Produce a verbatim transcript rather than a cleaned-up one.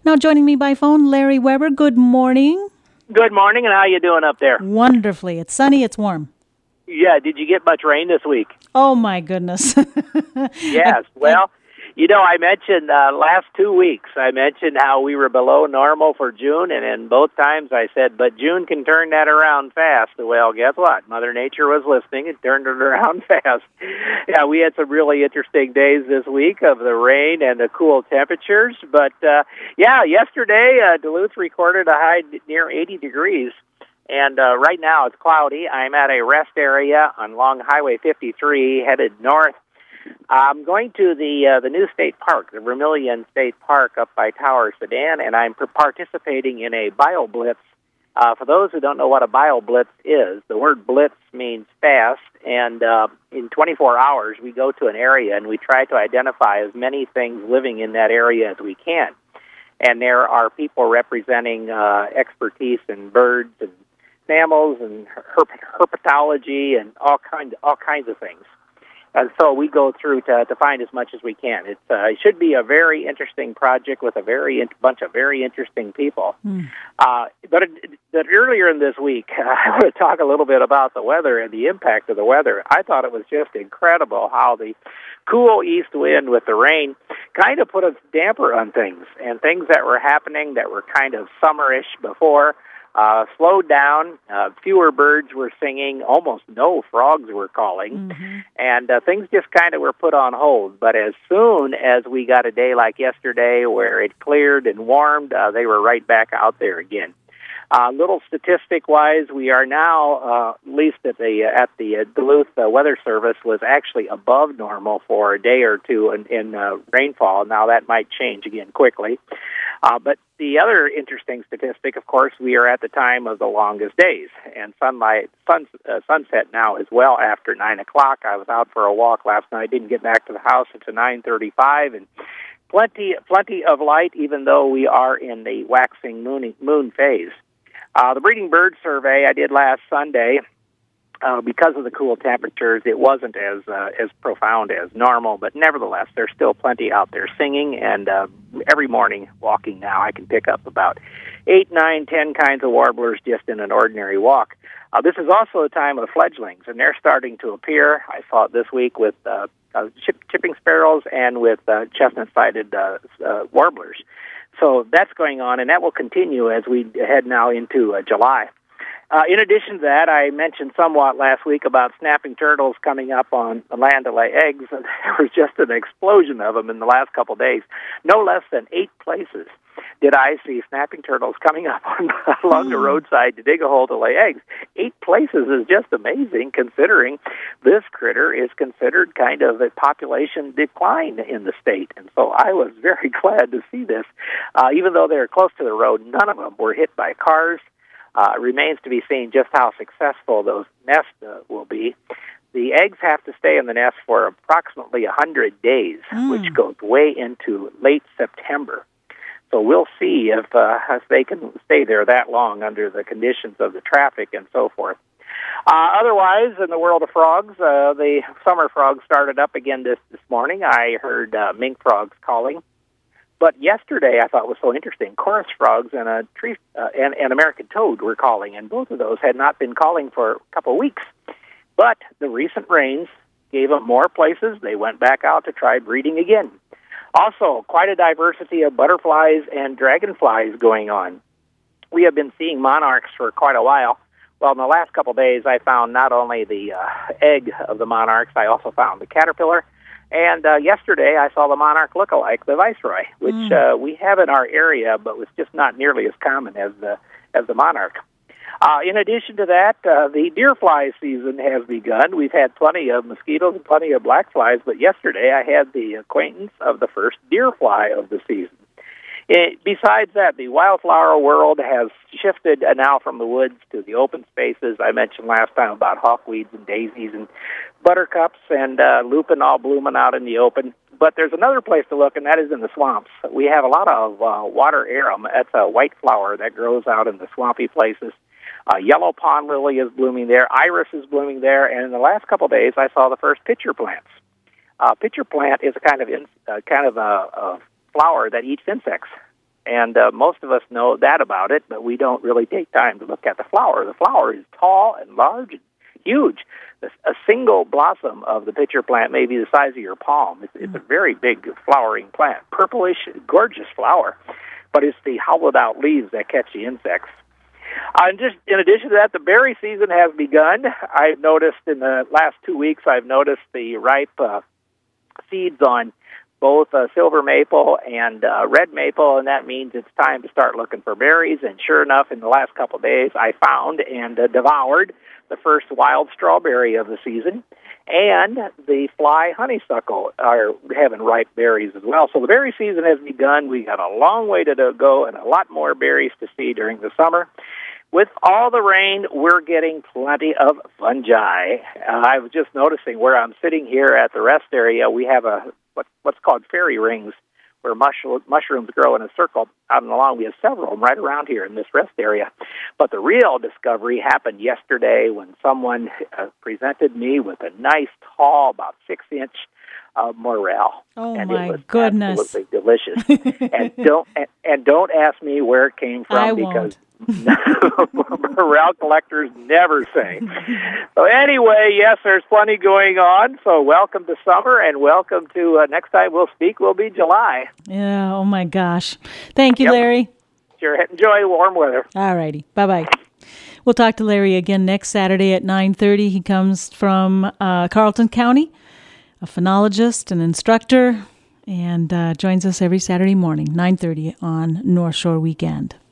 Now joining me by phone, Larry Weber. Good morning. Good morning, and how you doing up there? Wonderfully. It's sunny, it's warm. Yeah, did you get much rain this week? Oh, my goodness. Yes, well, you know, I mentioned uh, last two weeks, I mentioned how we were below normal for June, and in both times I said, but June can turn that around fast. Well, guess what? Mother Nature was listening and turned it around fast. Yeah, we had some really interesting days this week of the rain and the cool temperatures, but uh, yeah, yesterday uh, Duluth recorded a high near eighty degrees. And uh, right now it's cloudy. I'm at a rest area on Long Highway fifty-three, headed north. I'm going to the uh, the new state park, the Vermilion State Park up by Tower Sedan, and I'm participating in a BioBlitz. Uh, for those who don't know what a BioBlitz is, the word blitz means fast, and uh, in twenty-four hours we go to an area and we try to identify as many things living in that area as we can. And there are people representing uh, expertise in birds and mammals and herp- herpetology and all kind all kinds of things. And so we go through to, to find as much as we can. It's, uh, it should be a very interesting project with a very in- bunch of very interesting people. Mm. Uh, but, it, but earlier in this week, uh, I want to talk a little bit about the weather and the impact of the weather. I thought it was just incredible how the cool east wind with the rain kind of put a damper on things, and things that were happening that were kind of summerish before Uh, slowed down, uh, fewer birds were singing, almost no frogs were calling, mm-hmm. and uh, things just kind of were put on hold. But as soon as we got a day like yesterday where it cleared and warmed, uh, they were right back out there again. A uh, little statistic-wise, we are now, uh, at least at the at the uh, Duluth uh, Weather Service, was actually above normal for a day or two in, in uh, rainfall. Now, that might change again quickly. Uh, but the other interesting statistic, of course, we are at the time of the longest days, and sunlight sun, uh, sunset now is well after nine o'clock. I was out for a walk last night, didn't get back to the house until nine thirty-five, and plenty plenty of light, even though we are in the waxing moon, moon phase. Uh, the breeding bird survey I did last Sunday, uh, because of the cool temperatures, it wasn't as uh, as profound as normal, but nevertheless, there's still plenty out there singing, and uh, every morning walking now, I can pick up about eight, nine, ten kinds of warblers just in an ordinary walk. Uh, this is also a time of the fledglings, and they're starting to appear. I saw it this week with uh, uh, chip, chipping sparrows and with uh, chestnut-sided uh, uh, warblers. So that's going on, and that will continue as we head now into uh, July. Uh, in addition to that, I mentioned somewhat last week about snapping turtles coming up on the land to lay eggs. There was just an explosion of them in the last couple of days. No less than eight places did I see snapping turtles coming up on, along the roadside to dig a hole to lay eggs. Eight places is just amazing, considering this critter is considered kind of a population decline in the state. And so I was very glad to see this. Uh, even though they're close to the road, none of them were hit by cars. Uh, remains to be seen just how successful those nests uh, will be. The eggs have to stay in the nest for approximately one hundred days, mm. which goes way into late September. So we'll see if, uh, if they can stay there that long under the conditions of the traffic and so forth. Uh, otherwise, in the world of frogs, uh, the summer frogs started up again this, this morning. I heard uh, mink frogs calling. But yesterday, I thought was so interesting. Chorus frogs and a tree uh, and an American toad were calling, and both of those had not been calling for a couple of weeks. But the recent rains gave them more places. They went back out to try breeding again. Also, quite a diversity of butterflies and dragonflies going on. We have been seeing monarchs for quite a while. Well, in the last couple of days, I found not only the uh, egg of the monarchs, I also found the caterpillar. And uh, yesterday, I saw the monarch look-alike, the viceroy, which mm. uh, we have in our area, but was just not nearly as common as the as the monarch. Uh, in addition to that, uh, the deer fly season has begun. We've had plenty of mosquitoes and plenty of black flies, but yesterday I had the acquaintance of the first deer fly of the season. It, besides that, the wildflower world has shifted uh, now from the woods to the open spaces. I mentioned last time about hawkweeds and daisies and buttercups and uh, lupin all blooming out in the open. But there's another place to look, and that is in the swamps. We have a lot of uh, water arum. That's a white flower that grows out in the swampy places. Uh, yellow pond lily is blooming there. Iris is blooming there. And in the last couple of days, I saw the first pitcher plants. Uh, pitcher plant is a kind of in, uh, kind of a, a flower that eats insects. And uh, most of us know that about it, but we don't really take time to look at the flower. The flower is tall and large and huge. A single blossom of the pitcher plant may be the size of your palm. It's, it's a very big flowering plant. Purplish, gorgeous flower, but it's the hollowed-out leaves that catch the insects. Uh, and just in addition to that, the berry season has begun. I've noticed in the last two weeks, I've noticed the ripe uh, seeds on both uh, silver maple and uh, red maple, and that means it's time to start looking for berries. And sure enough, in the last couple of days, I found and uh, devoured the first wild strawberry of the season, and the fly honeysuckle are having ripe berries as well. So the berry season has begun. We got a long way to go and a lot more berries to see during the summer. With all the rain, we're getting plenty of fungi. Uh, I was just noticing where I'm sitting here at the rest area, we have a what, what's called fairy rings, where mushroom, mushrooms grow in a circle out and along. We have several of them right around here in this rest area. But the real discovery happened yesterday when someone uh, presented me with a nice, tall, about six-inch uh, morel. Oh, and my it was goodness. Absolutely delicious. and don't and, and don't ask me where it came from I because won't. morel collectors never say. So anyway, yes, there's plenty going on. So welcome to summer, and welcome to uh, next time we'll speak will be July. Yeah, oh my gosh. Thank you, Yep. Larry. Sure, enjoy warm weather. All righty. Bye-bye. We'll talk to Larry again next Saturday at nine thirty. He comes from uh, Carlton County, a phenologist, an instructor, and uh, joins us every Saturday morning, nine thirty on North Shore Weekend.